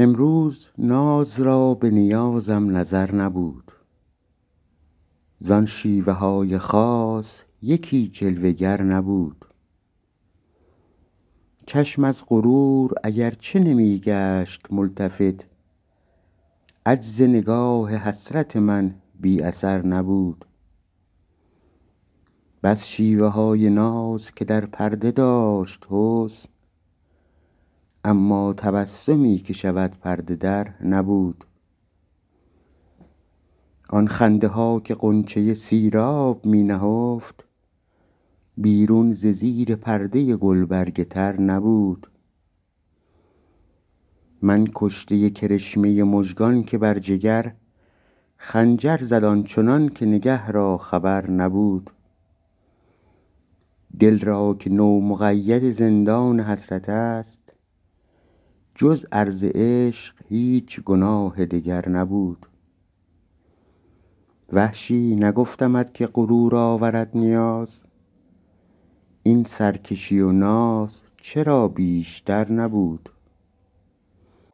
امروز ناز را به نیازم نظر نبود، زان شیوه های خاص یکی جلوه گر نبود. چشم از غرور اگر چه نمی گشت ملتفت، عجز نگاه حسرت من بی اثر نبود. بس شیوه های ناز که در پرده داشت حسن، اما تبسمی که شود پرده در نبود. آن خنده ها که غنچه سیراب می نهفت، بیرون ز زیر پرده گلبرگ تر نبود. من کشته کرشمه مژگان که بر جگر، خنجر زد آنچنان که نگه را خبر نبود. دل را که نومقید زندان حسرت است، جز عرض عشق هیچ گناه دگر نبود. وحشی نگفتمت که غرور آورد نیاز، این سرکشی و ناز چرا بیشتر نبود.